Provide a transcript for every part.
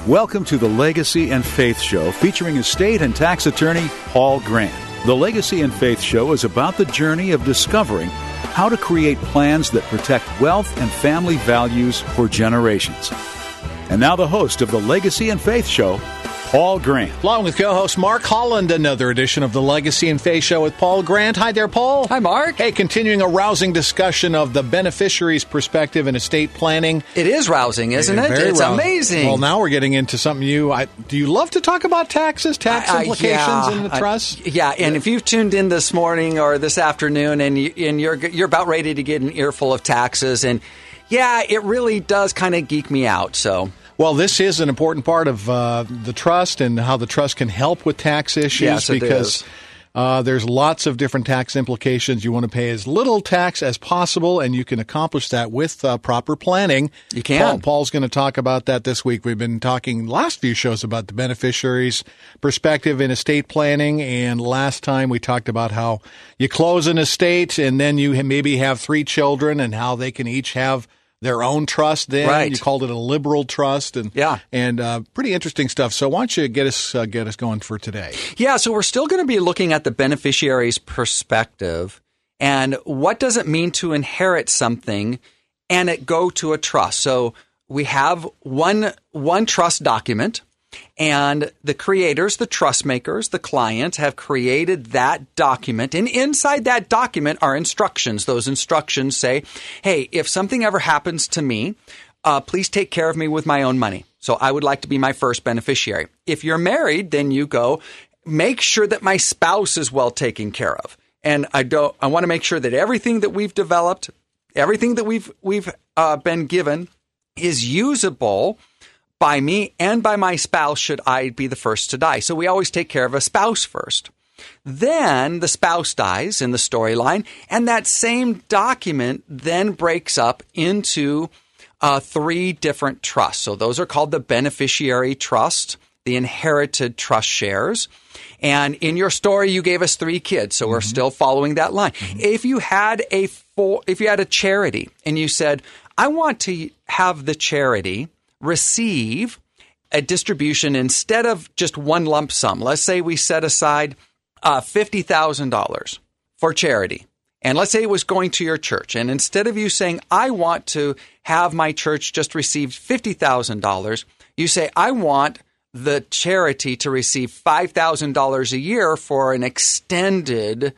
Welcome to the Legacy and Faith Show, featuring estate and tax attorney Paul Grant. The Legacy and Faith Show is about the journey of discovering how to create plans that protect wealth and family values for generations. And now the host of the Legacy and Faith Show, Paul Grant. Along with co-host Mark Holland, another edition of the Legacy and Faith Show with Paul Grant. Hi there, Paul. Hi, Mark. Hey, continuing a rousing discussion of the beneficiary's perspective in estate planning. It is rousing, isn't it? It's rousing. Amazing. Well, now we're getting into something do you love to talk about tax implications in the trust? And if you've tuned in this morning or this afternoon and you're about ready to get an earful of taxes, and it really does kind of geek me out, so... Well, this is an important part of the trust and how the trust can help with tax issues. Yes, because there's lots of different tax implications. You want to pay as little tax as possible, and you can accomplish that with proper planning. You can. Paul's going to talk about that this week. We've been talking last few shows about the beneficiary's perspective in estate planning, and last time we talked about how you close an estate and then you maybe have 3 children and how they can each have their own trust then. Right. You called it a liberal trust. And pretty interesting stuff. So why don't you get us going for today? Yeah, so we're still going to be looking at the beneficiary's perspective and what does it mean to inherit something and it go to a trust. So we have one trust document, and the creators, the trust makers, the client have created that document. And inside that document are instructions. Those instructions say, hey, if something ever happens to me, please take care of me with my own money. So I would like to be my first beneficiary. If you're married, then you go, make sure that my spouse is well taken care of. And I want to make sure that everything that we've developed, everything that we've been given is usable by me and by my spouse should I be the first to die. So we always take care of a spouse first. Then the spouse dies in the storyline, and that same document then breaks up into 3 different trusts. So those are called the beneficiary trust, the inherited trust shares. And in your story, you gave us 3 kids, so we're still following that line. If you had a charity and you said, I want to have the charity receive a distribution instead of just one lump sum. Let's say we set aside $50,000 for charity. And let's say it was going to your church. And instead of you saying, I want to have my church just receive $50,000, you say, I want the charity to receive $5,000 a year for an extended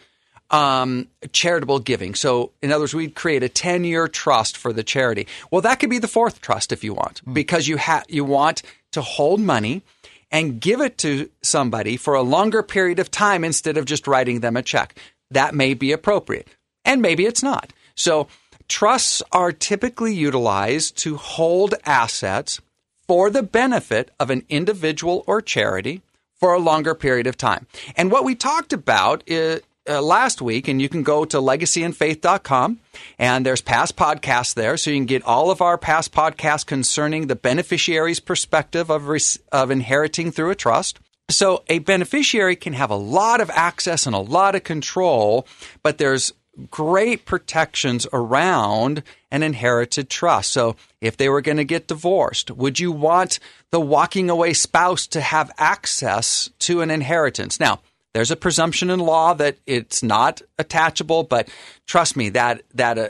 charitable giving. So in other words, we'd create a 10-year trust for the charity. Well, that could be the 4th trust if you want, because you want to hold money and give it to somebody for a longer period of time instead of just writing them a check. That may be appropriate, and maybe it's not. So trusts are typically utilized to hold assets for the benefit of an individual or charity for a longer period of time. And what we talked about is last week, and you can go to legacyandfaith.com, and there's past podcasts there, so you can get all of our past podcasts concerning the beneficiary's perspective of inheriting through a trust. So a beneficiary can have a lot of access and a lot of control, but there's great protections around an inherited trust. So if they were going to get divorced, would you want the walking away spouse to have access to an inheritance? Now, there's a presumption in law that it's not attachable, but trust me, that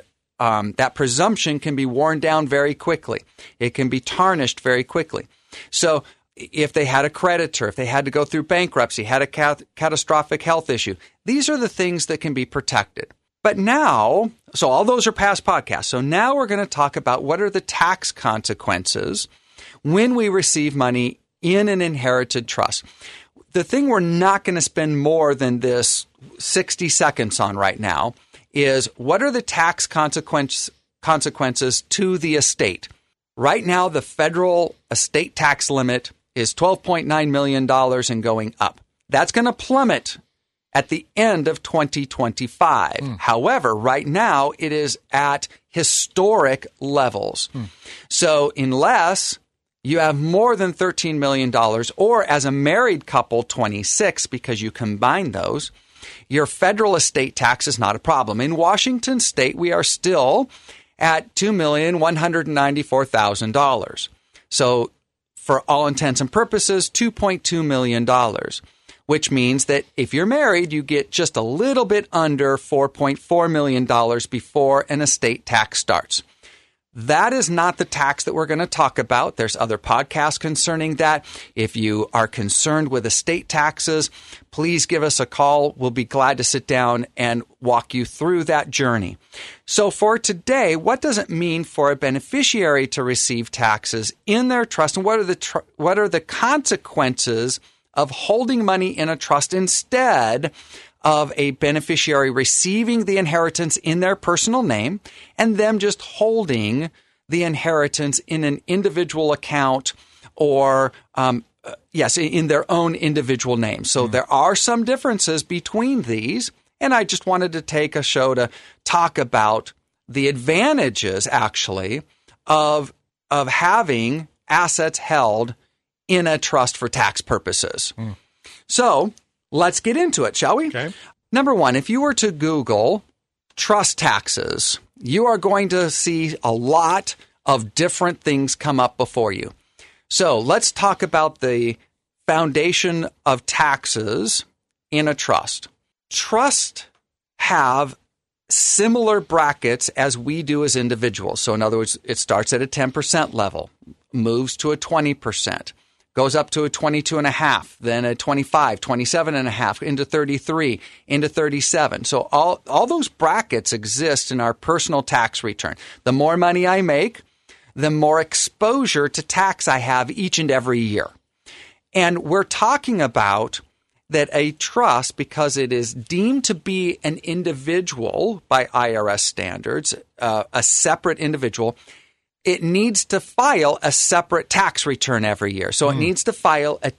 presumption can be worn down very quickly. It can be tarnished very quickly. So if they had a creditor, if they had to go through bankruptcy, had a catastrophic health issue, these are the things that can be protected. But now, so all those are past podcasts. So now we're going to talk about what are the tax consequences when we receive money in an inherited trust. The thing we're not going to spend more than this 60 seconds on right now is what are the tax consequences to the estate. Right now, the federal estate tax limit is $12.9 million and going up. That's going to plummet at the end of 2025. However, right now, it is at historic levels. So unless you have more than $13 million, or as a married couple, 26, because you combine those, your federal estate tax is not a problem. In Washington State, we are still at $2,194,000. So for all intents and purposes, $2.2 million, which means that if you're married, you get just a little bit under $4.4 million before an estate tax starts. That is not the tax that we're going to talk about. There's other podcasts concerning that. If you are concerned with estate taxes, please give us a call. We'll be glad to sit down and walk you through that journey. So for today, what does it mean for a beneficiary to receive taxes in their trust, and what are the consequences of holding money in a trust instead of a beneficiary receiving the inheritance in their personal name and them just holding the inheritance in an individual account or, in their own individual name. So there are some differences between these, and I just wanted to take a show to talk about the advantages, actually, of having assets held in a trust for tax purposes. So let's get into it, shall we? Okay. Number one, if you were to Google trust taxes, you are going to see a lot of different things come up before you. So let's talk about the foundation of taxes in a trust. Trusts have similar brackets as we do as individuals. So in other words, it starts at a 10% level, moves to a 20%. Goes up to a 22.5, then a 25, 27.5, into 33, into 37. So all those brackets exist in our personal tax return. The more money I make, the more exposure to tax I have each and every year. And we're talking about that a trust, because it is deemed to be an individual by IRS standards, a separate individual, it needs to file a separate tax return every year. So it needs to file a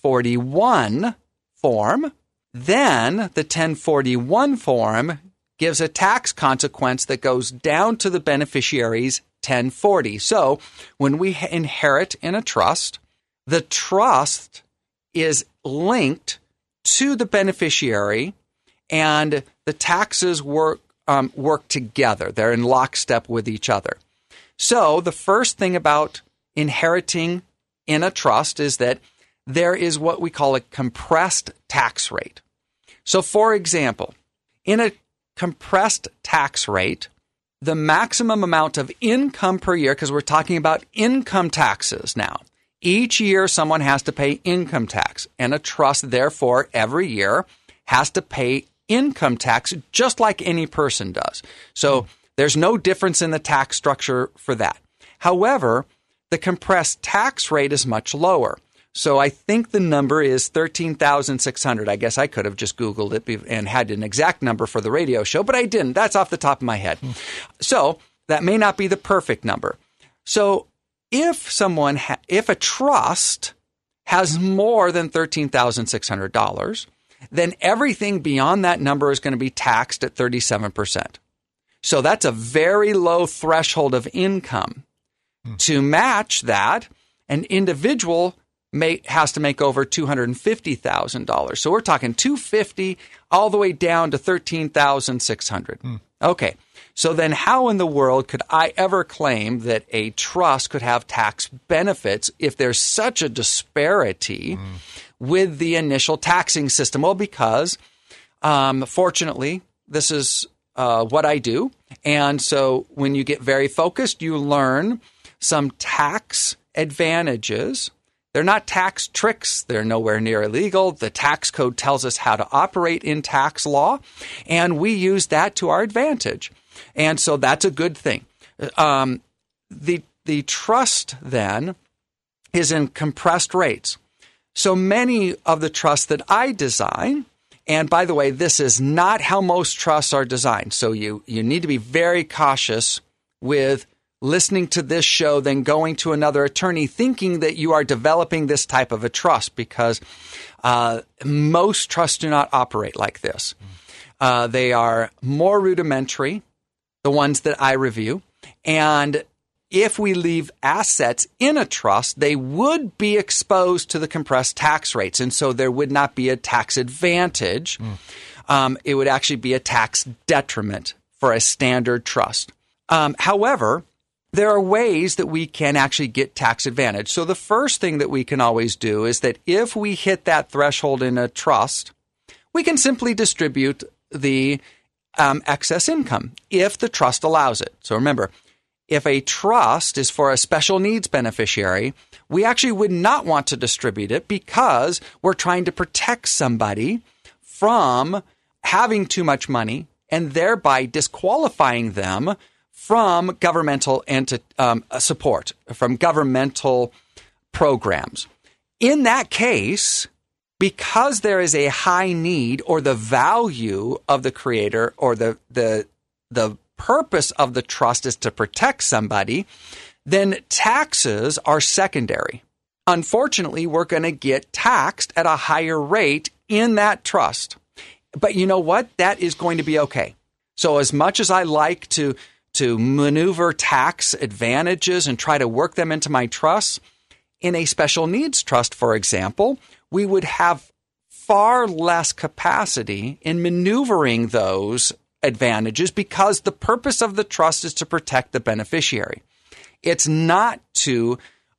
1041 form. Then the 1041 form gives a tax consequence that goes down to the beneficiary's 1040. So when we inherit in a trust, the trust is linked to the beneficiary, and the taxes work together. They're in lockstep with each other. So the first thing about inheriting in a trust is that there is what we call a compressed tax rate. So for example, in a compressed tax rate, the maximum amount of income per year, because we're talking about income taxes now, each year someone has to pay income tax, and a trust, therefore, every year has to pay income tax just like any person does. So there's no difference in the tax structure for that. However, the compressed tax rate is much lower. So I think the number is $13,600. I guess I could have just Googled it and had an exact number for the radio show, but I didn't. That's off the top of my head. So that may not be the perfect number. So if if a trust has more than $13,600, then everything beyond that number is going to be taxed at 37%. So that's a very low threshold of income. To match that, an individual has to make over $250,000. So we're talking $250,000 all the way down to $13,600. Okay. So then how in the world could I ever claim that a trust could have tax benefits if there's such a disparity with the initial taxing system? Well, because fortunately, this is what I do. And so when you get very focused, you learn some tax advantages. They're not tax tricks. They're nowhere near illegal. The tax code tells us how to operate in tax law, and we use that to our advantage. And so that's a good thing. The trust then is in compressed rates. So many of the trusts that I design, and by the way, this is not how most trusts are designed. So you need to be very cautious with listening to this show, then going to another attorney thinking that you are developing this type of a trust, because most trusts do not operate like this. They are more rudimentary, the ones that I review. And if we leave assets in a trust, they would be exposed to the compressed tax rates. And so there would not be a tax advantage. It would actually be a tax detriment for a standard trust. However, there are ways that we can actually get tax advantage. So the first thing that we can always do is that if we hit that threshold in a trust, we can simply distribute the excess income if the trust allows it. So remember, if a trust is for a special needs beneficiary, we actually would not want to distribute it because we're trying to protect somebody from having too much money and thereby disqualifying them from governmental support, from governmental programs. In that case, because there is a high need or the value of the creator or the purpose of the trust is to protect somebody, then taxes are secondary. Unfortunately, we're going to get taxed at a higher rate in that trust. But you know what? That is going to be okay. So as much as I like to maneuver tax advantages and try to work them into my trusts, in a special needs trust, for example, we would have far less capacity in maneuvering those advantages because the purpose of the trust is to protect the beneficiary. It's not to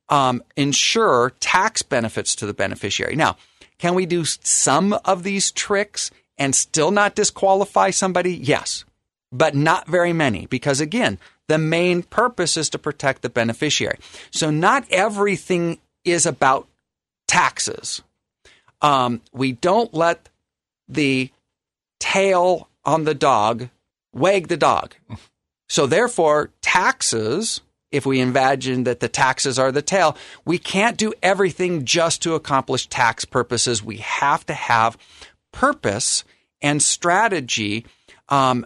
ensure tax benefits to the beneficiary. Now, can we do some of these tricks and still not disqualify somebody? Yes, but not very many because, again, the main purpose is to protect the beneficiary. So not everything is about taxes. We don't let the tail on the dog wag the dog. So therefore, taxes, if we imagine that the taxes are the tail, we can't do everything just to accomplish tax purposes. We have to have purpose and strategy from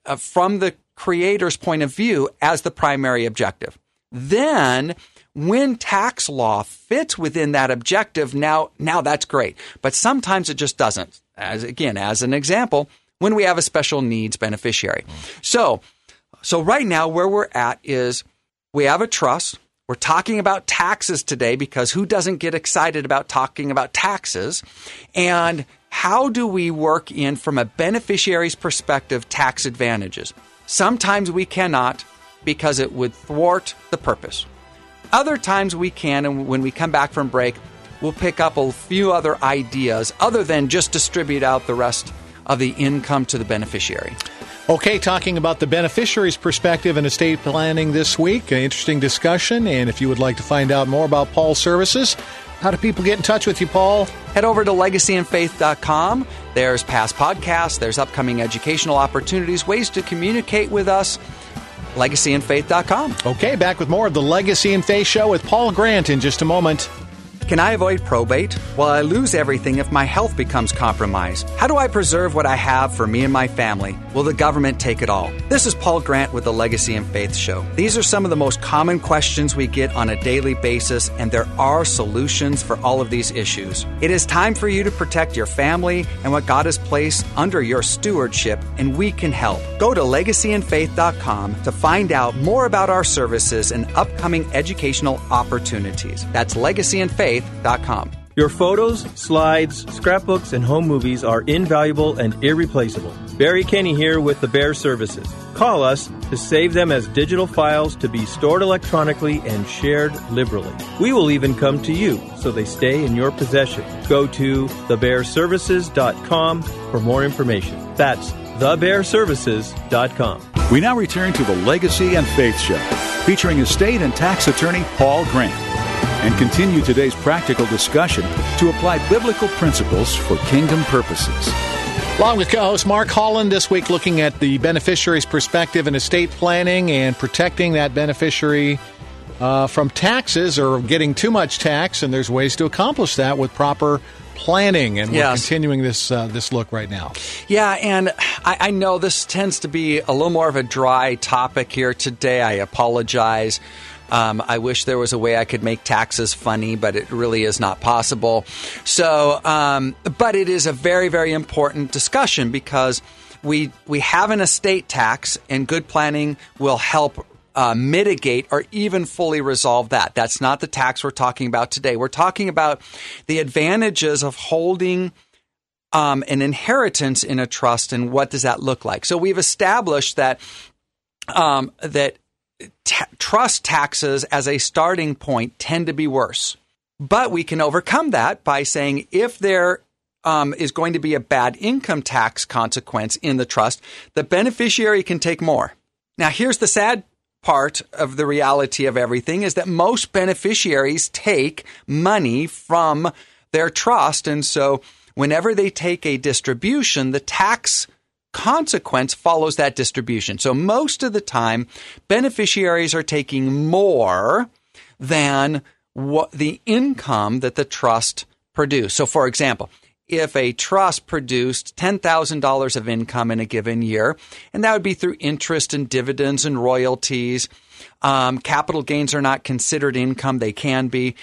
the creator's point of view as the primary objective. Then, when tax law fits within that objective, now that's great. But sometimes it just doesn't. As an example, when we have a special needs beneficiary. So right now where we're at is we have a trust. We're talking about taxes today because who doesn't get excited about talking about taxes? And how do we work in, from a beneficiary's perspective, tax advantages? Sometimes we cannot because it would thwart the purpose. Other times we can, and when we come back from break, we'll pick up a few other ideas other than just distribute out the rest of the income to the beneficiary. Okay, talking about the beneficiary's perspective in estate planning this week. An interesting discussion. And if you would like to find out more about Paul's services, how do people get in touch with you, Paul? Head over to legacyandfaith.com. There's past podcasts, there's upcoming educational opportunities, ways to communicate with us. legacyandfaith.com. Okay, back with more of the Legacy and Faith Show with Paul Grant in just a moment. Can I avoid probate? Will I lose everything if my health becomes compromised? How do I preserve what I have for me and my family? Will the government take it all? This is Paul Grant with the Legacy and Faith Show. These are some of the most common questions we get on a daily basis, and there are solutions for all of these issues. It is time for you to protect your family and what God has placed under your stewardship, and we can help. Go to legacyandfaith.com to find out more about our services and upcoming educational opportunities. That's legacyandfaith.com. Your photos, slides, scrapbooks, and home movies are invaluable and irreplaceable. Barry Kenny here with the Bear Services. Call us to save them as digital files to be stored electronically and shared liberally. We will even come to you so they stay in your possession. Go to thebearservices.com for more information. That's thebearservices.com. We now return to the Legacy and Faith Show, featuring estate and tax attorney Paul Grant, and continue today's practical discussion to apply biblical principles for kingdom purposes. Along with co-host Mark Holland this week, looking at the beneficiary's perspective in estate planning and protecting that beneficiary from taxes or getting too much tax, and there's ways to accomplish that with proper planning, and we're continuing this look right now. Yeah, and I know this tends to be a little more of a dry topic here today. I apologize. I wish there was a way I could make taxes funny, but it really is not possible. So, but it is a very, very important discussion because we have an estate tax, and good planning will help mitigate or even fully resolve that. That's not the tax we're talking about today. We're talking about the advantages of holding an inheritance in a trust, and what does that look like. So we've established that trust taxes as a starting point tend to be worse. But we can overcome that by saying if there is going to be a bad income tax consequence in the trust, the beneficiary can take more. Now, here's the sad part of the reality of everything is that most beneficiaries take money from their trust. And so whenever they take a distribution, the tax consequence follows that distribution. So most of the time, beneficiaries are taking more than what the income that the trust produced. So, for example, if a trust produced $10,000 of income in a given year, and that would be through interest and dividends and royalties, capital gains are not considered income. They can be,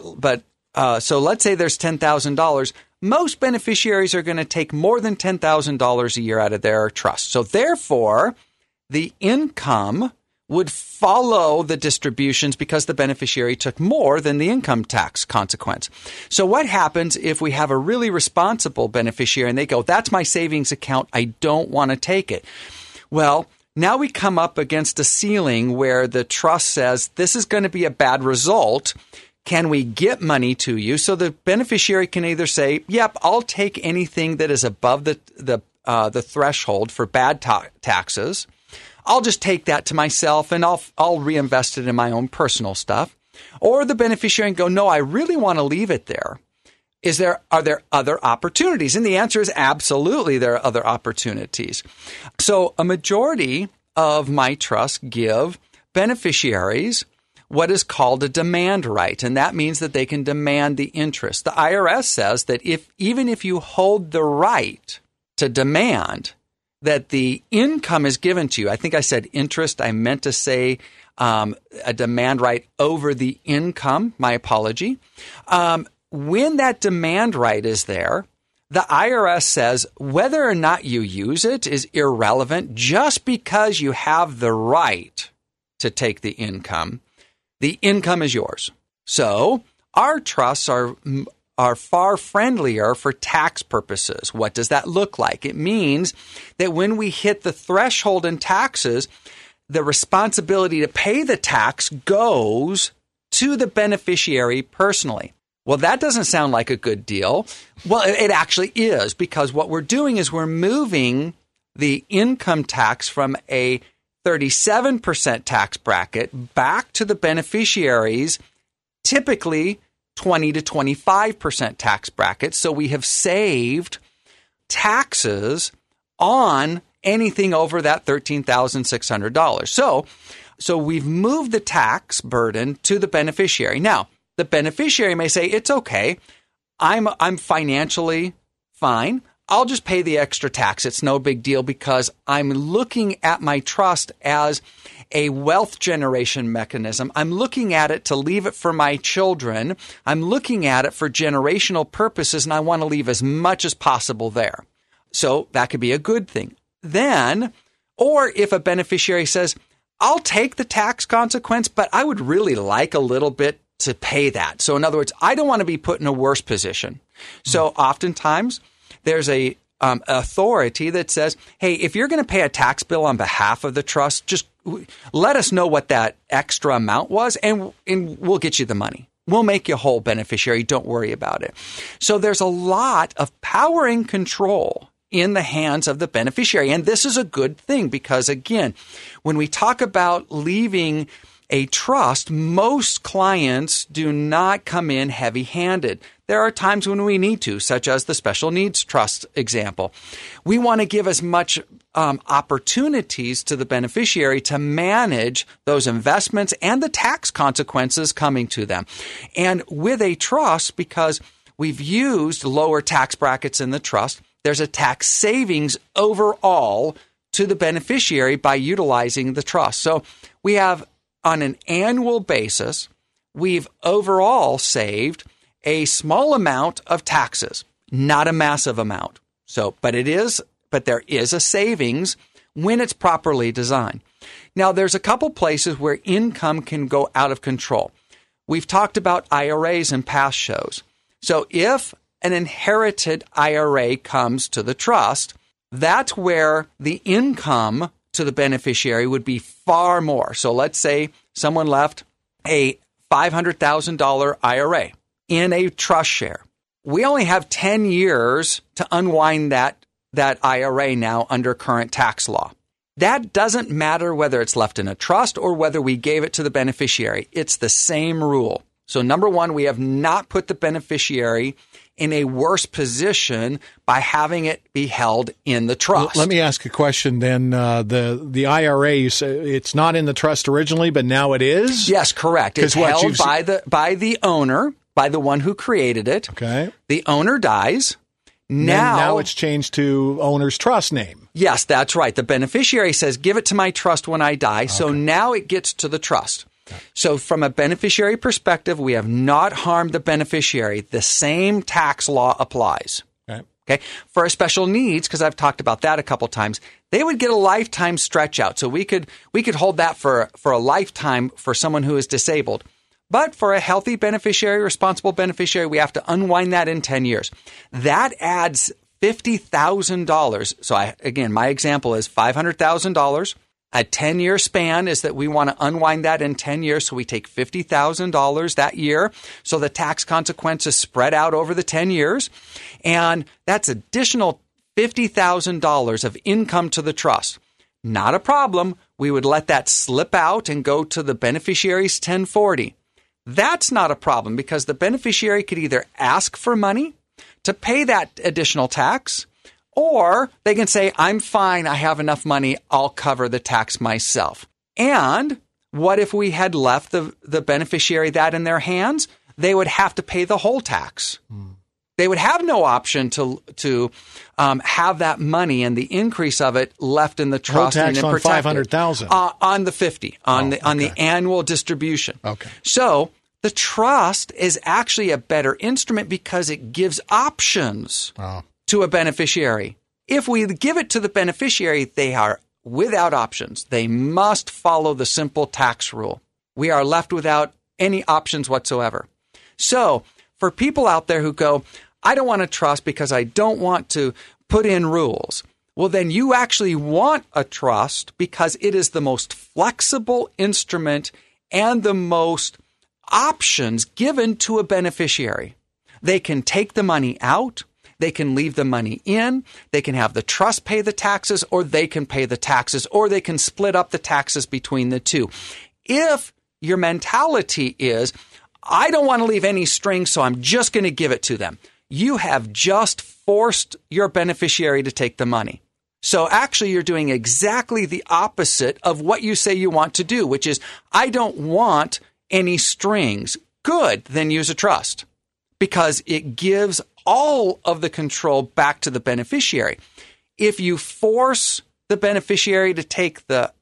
so let's say there's $10,000. Most beneficiaries are going to take more than $10,000 a year out of their trust. So therefore, the income would follow the distributions because the beneficiary took more than the income tax consequence. So what happens if we have a really responsible beneficiary and they go, that's my savings account, I don't want to take it? Well, now we come up against a ceiling where the trust says this is going to be a bad result. Can we get money to you? So the beneficiary can either say, yep, I'll take anything that is above the threshold for bad taxes. I'll just take that to myself and I'll reinvest it in my own personal stuff. Or the beneficiary can go, no, I really want to leave it there. Are there other opportunities? And the answer is absolutely there are other opportunities. So a majority of my trusts give beneficiaries what is called a demand right, and that means that they can demand the interest. The IRS says that even if you hold the right to demand that the income is given to you, I think I said interest, I meant to say a demand right over the income, my apology. When that demand right is there, the IRS says whether or not you use it is irrelevant. Just because you have the right to take the income is yours. So our trusts are far friendlier for tax purposes. What does that look like? It means that when we hit the threshold in taxes, the responsibility to pay the tax goes to the beneficiary personally. Well, that doesn't sound like a good deal. Well, it actually is, because what we're doing is we're moving the income tax from a 37% tax bracket back to the beneficiaries, typically 20 to 25% tax bracket. So we have saved taxes on anything over that $13,600. So we've moved the tax burden to the beneficiary. Now, the beneficiary may say, it's okay. I'm financially fine. I'll just pay the extra tax. It's no big deal because I'm looking at my trust as a wealth generation mechanism. I'm looking at it to leave it for my children. I'm looking at it for generational purposes, and I want to leave as much as possible there. So that could be a good thing. Then, or if a beneficiary says, I'll take the tax consequence, but I would really like a little bit to pay that. So in other words, I don't want to be put in a worse position. So oftentimes, there's a authority that says, hey, if you're going to pay a tax bill on behalf of the trust, just let us know what that extra amount was, and we'll get you the money. We'll make you whole, beneficiary. Don't worry about it. So there's a lot of power and control in the hands of the beneficiary. And this is a good thing because, again, when we talk about leaving a trust, most clients do not come in heavy-handed. There are times when we need to, such as the special needs trust example. We want to give as much opportunities to the beneficiary to manage those investments and the tax consequences coming to them. And with a trust, because we've used lower tax brackets in the trust, there's a tax savings overall to the beneficiary by utilizing the trust. So we have, on an annual basis, we've overall saved a small amount of taxes, not a massive amount. So, but there is a savings when it's properly designed. Now, there's a couple places where income can go out of control. We've talked about IRAs in past shows. So if an inherited IRA comes to the trust, that's where the income to the beneficiary would be far more. So let's say someone left a $500,000 IRA in a trust share. We only have 10 years to unwind that IRA now under current tax law. That doesn't matter whether it's left in a trust or whether we gave it to the beneficiary. It's the same rule. So number one, we have not put the beneficiary in a worse position by having it be held in the trust. Let me ask a question then. The IRA, you say it's not in the trust originally, but now it is? Yes, correct. It's held by the owner, by the one who created it. Okay. The owner dies. Now it's changed to owner's trust name. Yes, that's right. The beneficiary says, give it to my trust when I die. Okay. So now it gets to the trust. Okay. So from a beneficiary perspective, we have not harmed the beneficiary. The same tax law applies. Okay. For special needs, because I've talked about that a couple times, they would get a lifetime stretch out. So we could hold that for a lifetime for someone who is disabled. But for a healthy beneficiary, responsible beneficiary, we have to unwind that in 10 years. That adds $50,000. So again, my example is $500,000. A 10-year span is that we want to unwind that in 10 years. So we take $50,000 that year. So the tax consequences spread out over the 10 years. And that's additional $50,000 of income to the trust. Not a problem. We would let that slip out and go to the beneficiary's 1040. That's not a problem because the beneficiary could either ask for money to pay that additional tax, or they can say, I'm fine, I have enough money, I'll cover the tax myself. And what if we had left the beneficiary that in their hands? They would have to pay the whole tax. They would have no option to have that money and the increase of it left in the trust. Whole tax and on $500,000 on the 50 on the annual distribution. Okay. So the trust is actually a better instrument because it gives options to a beneficiary. If we give it to the beneficiary, they are without options. They must follow the simple tax rule. We are left without any options whatsoever. So for people out there who go, I don't want to trust because I don't want to put in rules. Well, then you actually want a trust because it is the most flexible instrument and the most options given to a beneficiary. They can take the money out. They can leave the money in. They can have the trust pay the taxes, or they can pay the taxes, or they can split up the taxes between the two. If your mentality is, I don't want to leave any strings, so I'm just going to give it to them, you have just forced your beneficiary to take the money. So actually, you're doing exactly the opposite of what you say you want to do, which is, I don't want any strings. Good, then use a trust because it gives all of the control back to the beneficiary. If you force the beneficiary to take the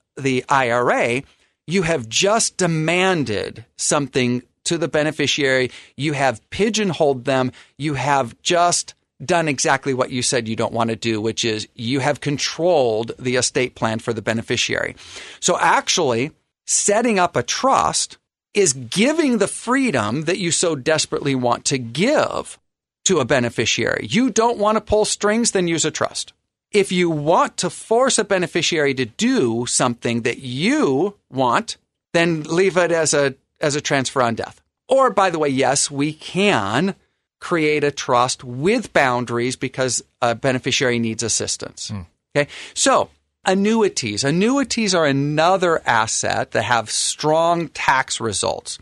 IRA, you have just demanded something to the beneficiary. You have pigeonholed them. You have just done exactly what you said you don't want to do, which is you have controlled the estate plan for the beneficiary. So actually, setting up a trust is giving the freedom that you so desperately want to give to a beneficiary. You don't want to pull strings, then use a trust. If you want to force a beneficiary to do something that you want, then leave it as a transfer on death. Or, by the way, yes, we can create a trust with boundaries because a beneficiary needs assistance. Okay, so annuities. Annuities are another asset that have strong tax results.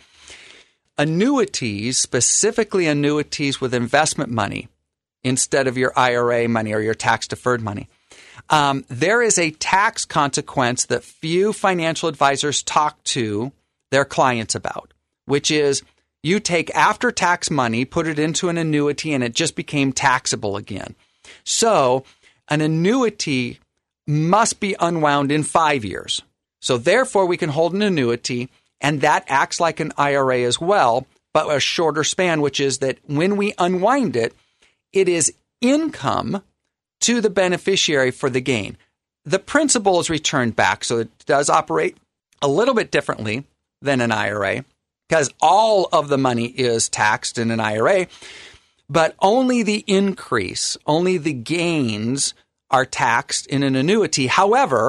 Annuities, specifically annuities with investment money instead of your IRA money or your tax-deferred money. There is a tax consequence that few financial advisors talk to their clients about, which is you take after-tax money, put it into an annuity, and it just became taxable again. So an annuity must be unwound in 5 years. So therefore, we can hold an annuity, and that acts like an IRA as well, but a shorter span, which is that when we unwind it, it is income to the beneficiary for the gain. The principal is returned back, so it does operate a little bit differently than an IRA because all of the money is taxed in an IRA, but only the increase, only the gains are taxed in an annuity. However,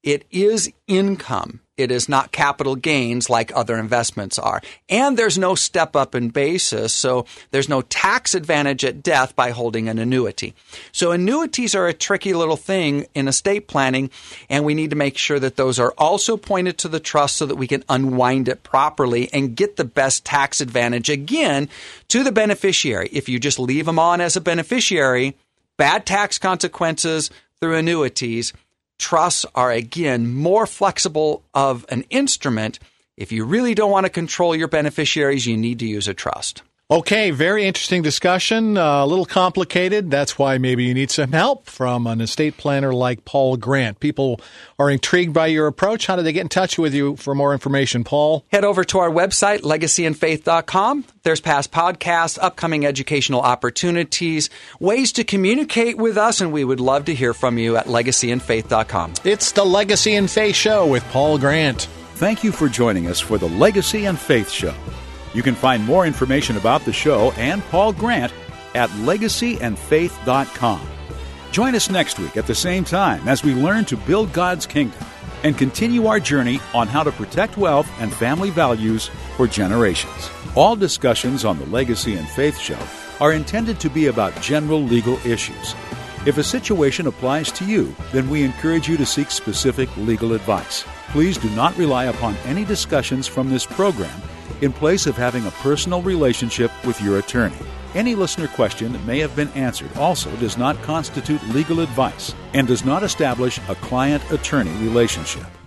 It is income. It is not capital gains like other investments are. And there's no step up in basis, so there's no tax advantage at death by holding an annuity. So annuities are a tricky little thing in estate planning, and we need to make sure that those are also pointed to the trust so that we can unwind it properly and get the best tax advantage, again, to the beneficiary. If you just leave them on as a beneficiary, bad tax consequences through annuities. Trusts are, again, more flexible of an instrument. If you really don't want to control your beneficiaries, you need to use a trust. Okay, very interesting discussion. A little complicated. That's why maybe you need some help from an estate planner like Paul Grant. People are intrigued by your approach. How do they get in touch with you for more information, Paul? Head over to our website, legacyandfaith.com. There's past podcasts, upcoming educational opportunities, ways to communicate with us, and we would love to hear from you at legacyandfaith.com. It's the Legacy and Faith Show with Paul Grant. Thank you for joining us for the Legacy and Faith Show. You can find more information about the show and Paul Grant at legacyandfaith.com. Join us next week at the same time as we learn to build God's kingdom and continue our journey on how to protect wealth and family values for generations. All discussions on the Legacy and Faith Show are intended to be about general legal issues. If a situation applies to you, then we encourage you to seek specific legal advice. Please do not rely upon any discussions from this program in place of having a personal relationship with your attorney. Any listener question that may have been answered also does not constitute legal advice and does not establish a client-attorney relationship.